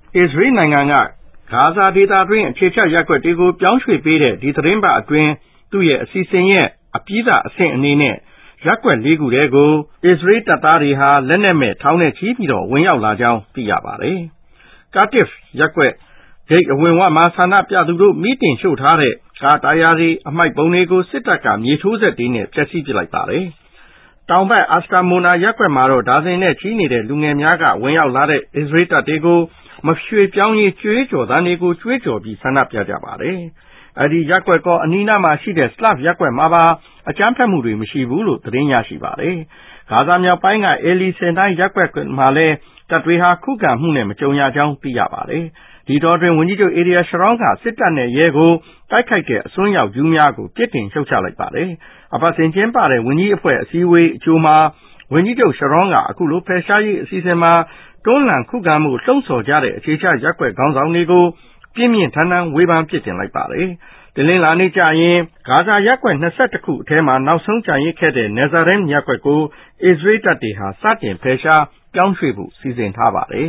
အစ္စရေးနိုင်ငံကဂါဇာဒေသတွင်းအခြေချရပ်ကွက်တွေကိုပြောင်းရွှေ့ပေးတဲ့ဒီသတင်းပတ်အတွင်းသူ့ရဲ့အစီအစဉ်ရဲ့အပြီးသတ်အဆင့်အနေနဲ့ရပ်ကွက်၄ခုထဲကိုအစ္စရေးတပ်သားတွေဟာလက်နက်မဲ့ထောင်နဲ့ချီပြီးတော့ဝင်ရောက်လာကြောင်းသိရပါတယ်။ ကာတစ်ရပ်ကွက်ဂိတ်အဝင်ဝမှာဆန္ဒပြသူတို့မီးတင်ရှို့ထားတဲ့ကားတာယာတွေအမိုက်ပုံတွေကိုစစ်တပ်ကမြေထိုးစက်တွေနဲ့ဖျက်ဆီးပစ်လိုက်ပါတယ်။တောင်ဘက်အာစတာမိုနာရပ်ကွက်မှာတော့ဒါဇင်နဲ့ချီနေတဲ့လူငယ်များကဝင်ရောက်လာတဲ့အစ္စရေးတပ်တွေကိုမရွှေ့ပြောင်းရေးကြွေးကြော်သံတွေကိုကြွေးကြော်ပြီးဆန္ဒပြကြပါတယ်။အဲဒီရပ်ကွက်ကအနီးနားမှာရှိတဲ့စလပ်ရပ်ကွက်မှာပါအကြမ်းဖက်မှုတွေမရှိဘူးလို့သတင်းရရှိပါတယ်။ဂါဇာမြောက်ပိုင်းကအေလီစင်တိုင်းရပ်ကွက်မှာလည်းတပ်တွေဟာခုခံမှုနဲ့မကြုံရကြောင်းသိရပါတယ်။ဒီတော့တွင်ဝန်ကြီးချုပ်အေရီယာရှရောင်းကစစ်တပ်နဲ့ရဲကိုတိုက်ခိုက်တဲ့အစွန်းရောက်ယူများကိုပြစ်တင်ရှုတ်ချလိုက်ပါတယ်။အပတ်စဉ်ကျင်းပတဲ့ဝန်ကြီးအဖွဲ့အစည်းအဝေးအကြိုမှာဝန်ကြီးချုပ်ရှရောင်းကအခုလိုဖယ်ရှားရေးအစီအစဉ်မှာတွန်းလှန်ခုခံမှုလှုံ့ဆော်ကြတဲ့အခြေချရပ်ကွက်ခေါင်းဆောင်တွေကိုပြင်းပြင်းထန်ထန်ဝေဖန်ပြစ်တင်လိုက်ပါတယ်။တနင်္လာနေ့ကျရင်ဂါဇာရပ်ကွက်21ခုအထဲမှာနောက်ဆုံးကျန်ရစ်ခဲ့တဲ့နယ်ဇာရင်ရပ်ကွက်ကိုအစ္စရေးတပ်တွေဟာစတင်ဖယ်ရှားပြောင်းရွှေ့ဖို့စီစဉ်ထားပါတယ်